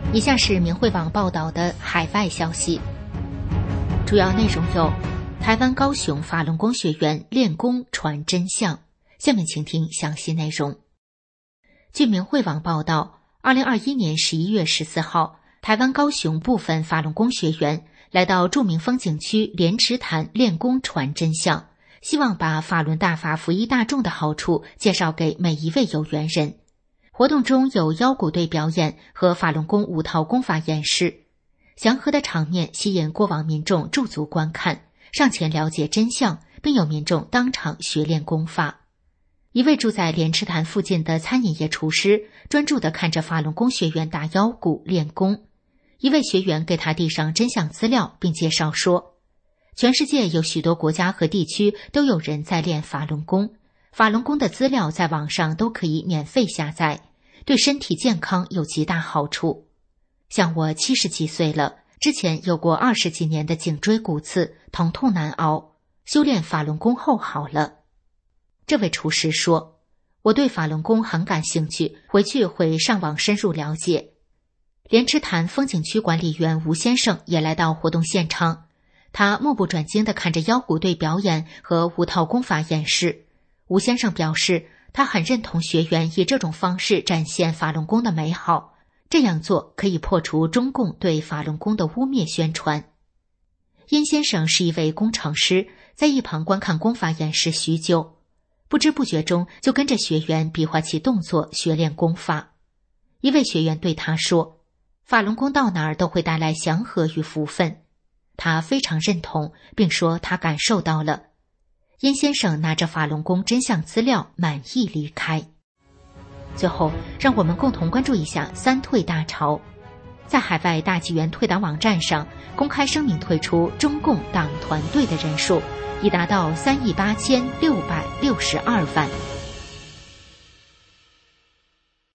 以下是明慧网报道的海外消息，主要内容有：台湾高雄法轮功学员练功传真相。下面请听详细内容。据明慧网报道，2021年11月14号，台湾高雄部分法轮功学员来到著名风景区莲池潭练功传真相，希望把法轮大法服役大众的好处介绍给每一位有缘人。活动中有腰鼓队表演和法轮功5套功法演示，祥和的场面吸引过往民众驻足观看，上前了解真相，并有民众当场学练功法。一位住在莲池潭附近的餐饮业厨师专注地看着法轮功学员打腰鼓练功。一位学员给他递上真相资料，并介绍说，全世界有许多国家和地区都有人在练法轮功，法轮功的资料在网上都可以免费下载，对身体健康有极大好处。像我70几岁了，之前有过20几年的颈椎骨刺，疼痛难熬，修炼法轮功后好了。这位厨师说，我对法轮功很感兴趣，回去会上网深入了解。莲池潭风景区管理员吴先生也来到活动现场，他目不转睛地看着腰鼓队表演和5套功法演示。吴先生表示，他很认同学员以这种方式展现法轮功的美好，这样做可以破除中共对法轮功的污蔑宣传。殷先生是一位工程师，在一旁观看功法演示许久，不知不觉中就跟着学员比划起动作学练功法。一位学员对他说，法轮功到哪儿都会带来祥和与福分，他非常认同，并说他感受到了。殷先生拿着法轮功真相资料满意离开。最后，让我们共同关注一下3退大潮。在海外大纪元退党网站上公开声明退出中共党团队的人数已达到38662万。